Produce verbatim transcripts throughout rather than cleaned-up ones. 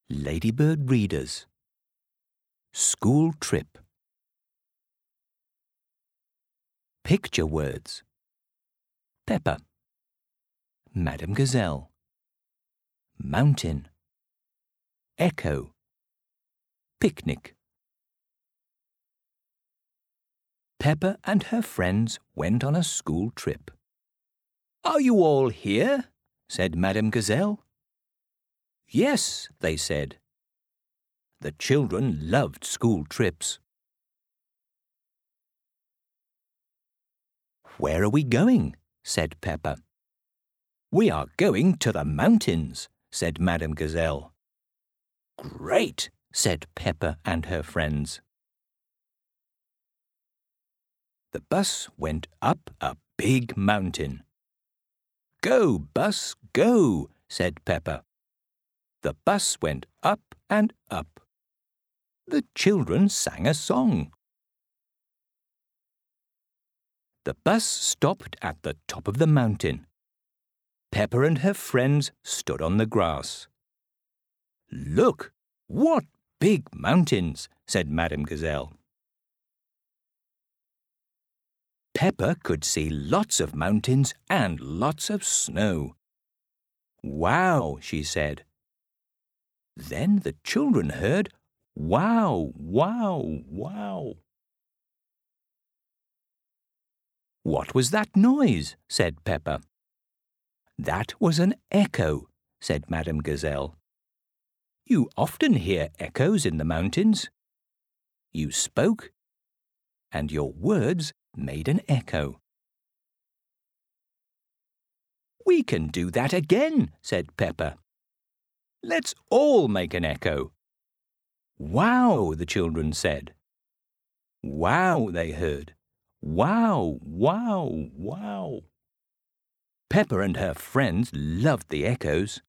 Ladybird Readers. School trip. Picture words. Pepper. Madame Gazelle. Mountain. Echo. Picnic. Pepper and her friends went on a school trip. "Are you all here?" said Madame Gazelle. "Yes," they said. The children loved school trips. "Where are we going?" said Pepper. "We are going to the mountains," said Madame Gazelle. "Great," said Pepper and her friends. The bus went up a big mountain. "Go, bus, go," said Pepper. The bus went up and up. The children sang a song. The bus stopped at the top of the mountain. Pepper and her friends stood on the grass. "Look, what big mountains," said Madame Gazelle. Pepper could see lots of mountains and lots of snow. "Wow," she said. Then the children heard, "Wow, wow, wow." "What was that noise?" said Pepper. "That was an echo," said Madame Gazelle. "You often hear echoes in the mountains. You spoke, and your words made an echo." "We can do that again," said Pepper. "Let's all make an echo." "Wow," the children said. "Wow," they heard. "Wow, wow, wow." Pepper and her friends loved the echoes.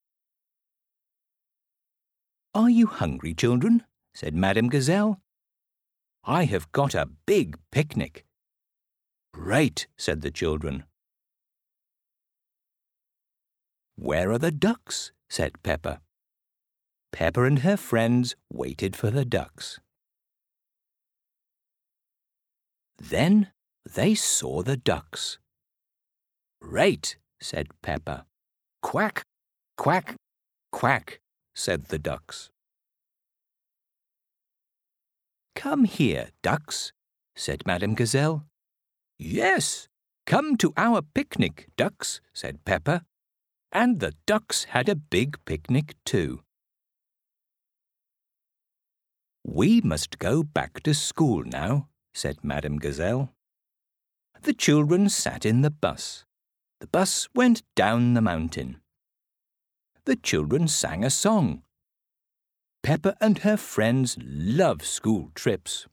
"Are you hungry, children?" said Madame Gazelle. "I have got a big picnic." "Great," said the children. "Where are the ducks?" said Pepper. Pepper and her friends waited for the ducks. Then they saw the ducks. "Great," said Pepper. "Quack, quack, quack," said the ducks. "Come here, ducks," said Madame Gazelle. "Yes, come to our picnic, ducks," said Pepper. And the ducks had a big picnic too. "We must go back to school now," said Madame Gazelle. The children sat in the bus. The bus went down the mountain. The children sang a song. Pepper and her friends love school trips.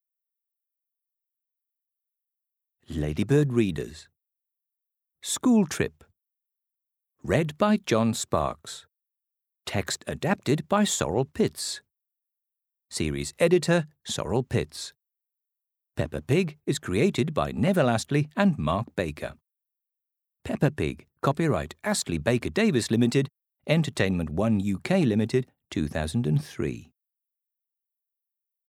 Ladybird Readers. School Trip. Read by John Sparks. Text adapted by Sorrel Pitts. Series editor Sorrel Pitts. Peppa Pig is created by Neville Astley and Mark Baker. Peppa Pig, copyright Astley Baker Davis Limited, Entertainment One U K Limited, two thousand three.